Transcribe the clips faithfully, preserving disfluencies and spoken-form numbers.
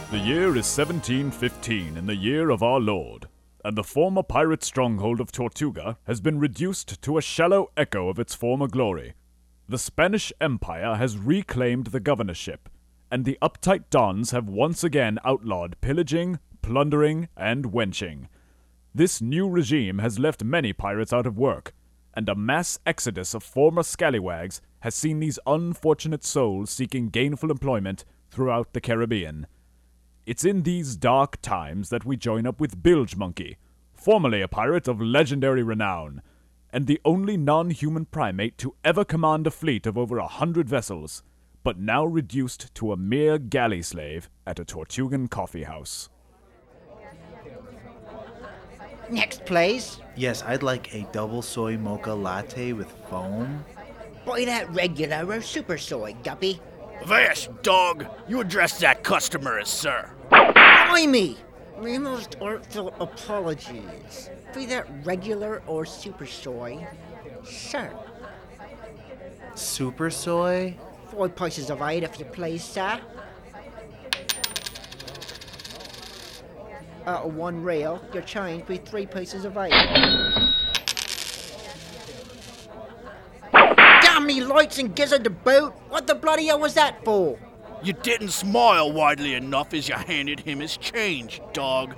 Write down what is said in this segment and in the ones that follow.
The year is seventeen fifteen in the year of our Lord, and the former pirate stronghold of Tortuga has been reduced to a shallow echo of its former glory. The Spanish Empire has reclaimed the governorship, and the uptight dons have once again outlawed pillaging, plundering, and wenching. This new regime has left many pirates out of work, and a mass exodus of former scallywags has seen these unfortunate souls seeking gainful employment throughout the Caribbean. It's in these dark times that we join up with Bilge Monkey, formerly a pirate of legendary renown, and the only non-human primate to ever command a fleet of over a hundred vessels, but now reduced to a mere galley slave at a Tortugan coffee house. Next, please. Yes, I'd like a double soy mocha latte with foam. Buy that regular or super soy, Guppy. Avast, dog! You address that customer as sir. Blimey! My most artful apologies. Be that regular or super soy, sir. Super soy? Four pieces of eight, if you please, sir. Out of one reel, your change be three pieces of eight. Damn me lights and gizzard to boot! What the bloody hell was that for? You didn't smile widely enough as you handed him his change, dog.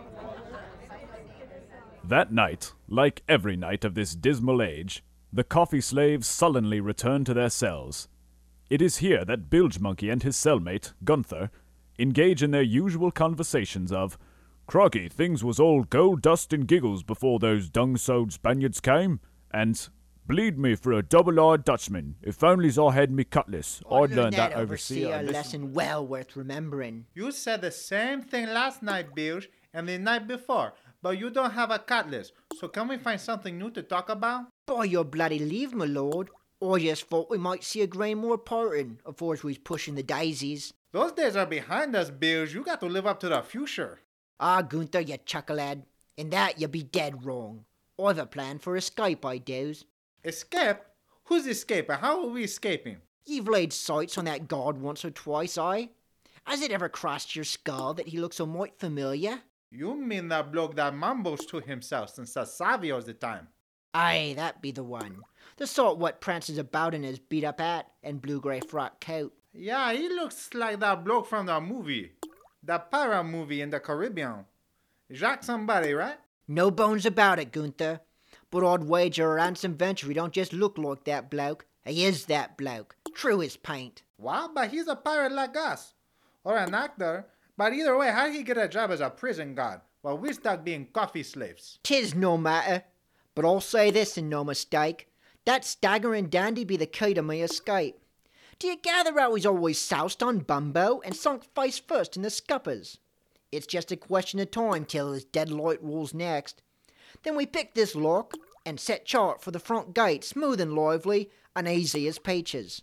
That night, like every night of this dismal age, the coffee slaves sullenly return to their cells. It is here that Bilge Monkey and his cellmate, Gunther, engage in their usual conversations of, "Crocky, things was all gold dust and giggles before those dung-sowed Spaniards came," and "Bleed me for a double-eyed Dutchman. If only's I had me cutlass, I'd learn that overseer." A lesson well worth remembering. You said the same thing last night, Bilge, and the night before, but you don't have a cutlass, so can we find something new to talk about? By your bloody leave, my lord. I just thought we might see a grain more parting afore we's pushing the daisies. Those days are behind us, Bilge. You got to live up to the future. Ah, Gunther, you chucklehead. In that you be dead wrong. I've a plan for escape, I does. Escape? Who's escaping? How are we escaping? You've laid sights on that guard once or twice, aye? Has it ever crossed your skull that he looks so might familiar? You mean that bloke that mumbles to himself since the Savios the time? Aye, that be the one. The sort what prances about in his beat-up hat and blue-grey frock coat. Yeah, he looks like that bloke from the movie. The pirate movie in the Caribbean. Jacques somebody, right? No bones about it, Gunther. But I'd wager a ransom venture he don't just look like that bloke. He is that bloke. True as paint. Well, but he's a pirate like us. Or an actor. But either way, how'd he get a job as a prison guard while we're stuck being coffee slaves? 'Tis no matter. But I'll say this and no mistake. That staggering dandy be the key to my escape. Do you gather how he's always soused on Bumbo and sunk face first in the scuppers? It's just a question of time till his dead light rolls next. Then we pick this lock and set chart for the front gate, smooth and lively and easy as peaches.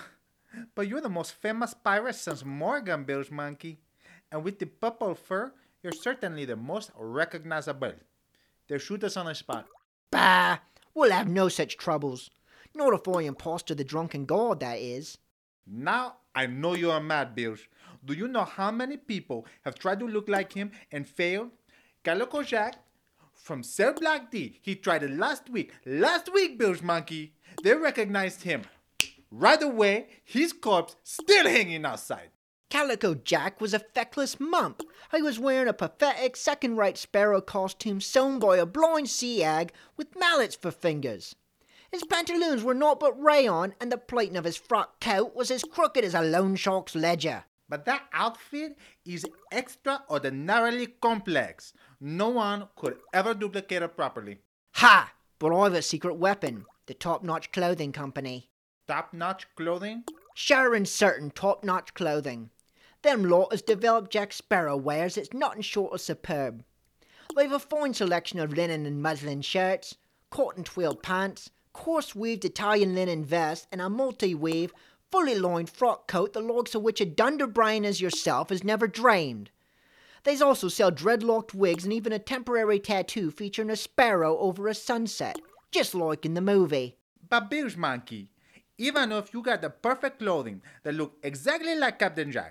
But you're the most famous pirate since Morgan, Bilge Monkey. And with the purple fur, you're certainly the most recognizable. They'll shoot us on the spot. Bah! We'll have no such troubles. Not if I impostor the drunken god, that is. Now I know you are mad, Bilge. Do you know how many people have tried to look like him and failed? Calico Jack from Cell Block D. He tried it last week. Last week, Bilge Monkey. They recognized him. Right away, his corpse still hanging outside. Calico Jack was a feckless mump. He was wearing a pathetic second-rate sparrow costume sewn by a blind sea hag with mallets for fingers. His pantaloons were naught but rayon, and the plating of his frock coat was as crooked as a loan shark's ledger. But that outfit is extraordinarily complex. No one could ever duplicate it properly. Ha! But I've a secret weapon. The Top-Notch Clothing Company. Top-notch clothing? Sure and certain top-notch clothing. Them lot has developed Jack Sparrow wares that's nothing short of superb. They've a fine selection of linen and muslin shirts, cotton twill pants, coarse-weaved Italian linen vest, and a multi-weave, fully lined frock coat the likes of which a dunderbrain as yourself has never dreamed. They also sell dreadlocked wigs and even a temporary tattoo featuring a sparrow over a sunset, just like in the movie. But Bilge Monkey, even if you got the perfect clothing that look exactly like Captain Jack,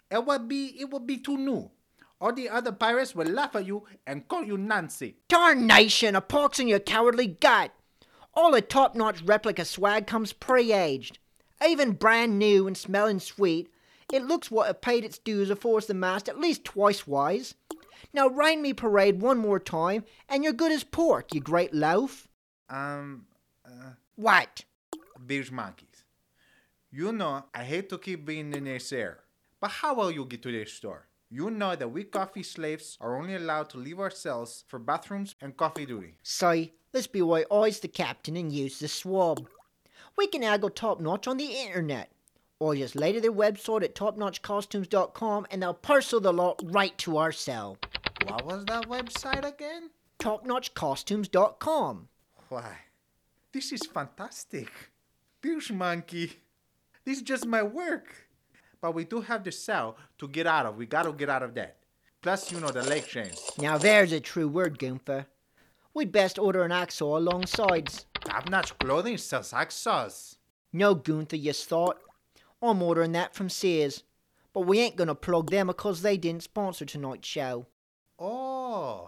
It would be it would be too new. All the other pirates will laugh at you and call you Nancy. Tarnation, a pox in your cowardly gut. All the top-notch replica swag comes pre-aged. Even brand new and smelling sweet, it looks what it paid its dues afore the mast at least twice wise. Now rain me parade one more time, and you're good as pork, you great loaf. Um, uh, What? Bilge monkeys. You know I hate to keep being in this air, but how will you get to this store? You know that we coffee slaves are only allowed to leave our cells for bathrooms and coffee duty. Say, this be why I's the captain and you's the swab. We can now go top-notch on the internet. Or just lay to their website at top notch costumes dot com and they'll parcel the lot right to our cell. What was that website again? top notch costumes dot com. Why, this is fantastic. Bilge monkey, this is just my work. But we do have the cell to get out of. We gotta get out of that. Plus, you know, the leg chains. Now there's a true word, Gunther. We'd best order an axle alongside. Top-notch clothing sells axles. No, Gunther, you thought. I'm ordering that from Sears. But we ain't gonna plug them because they didn't sponsor tonight's show. Oh.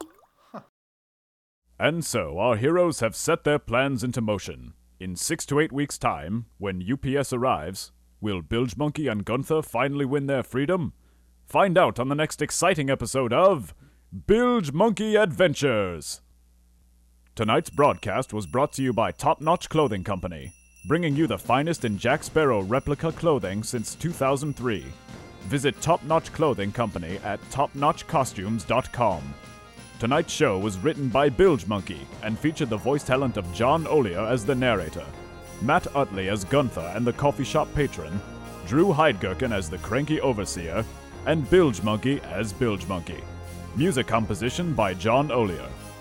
And so our heroes have set their plans into motion. In six to eight weeks' time, when U P S arrives, will Bilge Monkey and Gunther finally win their freedom? Find out on the next exciting episode of Bilge Monkey Adventures! Tonight's broadcast was brought to you by Top Notch Clothing Company, bringing you the finest in Jack Sparrow replica clothing since two thousand three. Visit Top Notch Clothing Company at top notch costumes dot com. Tonight's show was written by Bilge Monkey and featured the voice talent of John Olier as the narrator, Matt Utley as Gunther and the coffee shop patron, Drew Heidgerken as the cranky overseer, and Bilge Monkey as Bilge Monkey. Music composition by John Olier.